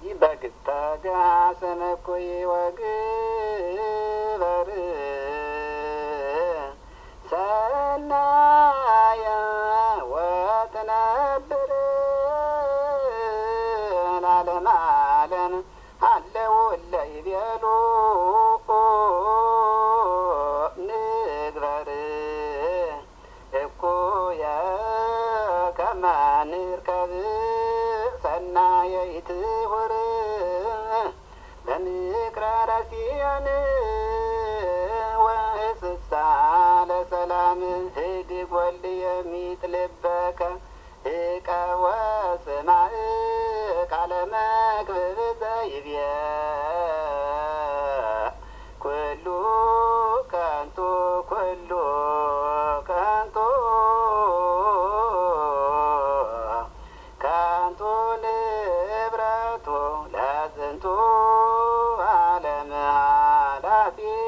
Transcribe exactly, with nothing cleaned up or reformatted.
በግታጋሰነ ኮይ ወግበር ሰናያ ወተነብር ዓለም ዓለም አለው ለይቤሉ ንግበር እኩየ ከማንርከብ ሰናየ ይትሁር በምክረ ረሲያን ወእስሳ ለሰላም ህድግ ወልድ የሚጥልበከ እቀ ወስማዕ ቃለ መክብብ ዘይብየ ኩሉ ከንቱ ኩሉ ከንቱ ከንቱ ንብረቱ ለዝንቱ ዓለም ኃላፊ